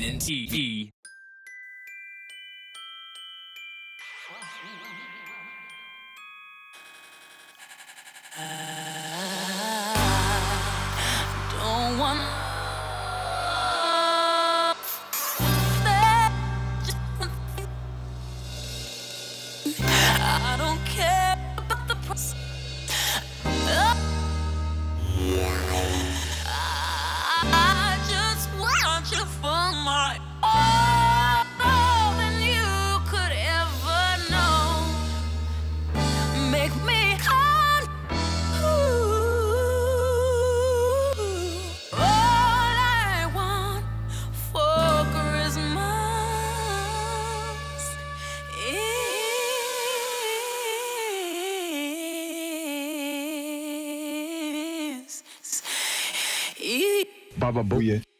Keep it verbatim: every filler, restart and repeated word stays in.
N T E. Don't wanna I don't care about the price. I just want you for my all, more than you could ever know. Make me come. All I want for Christmas is Baba Booey.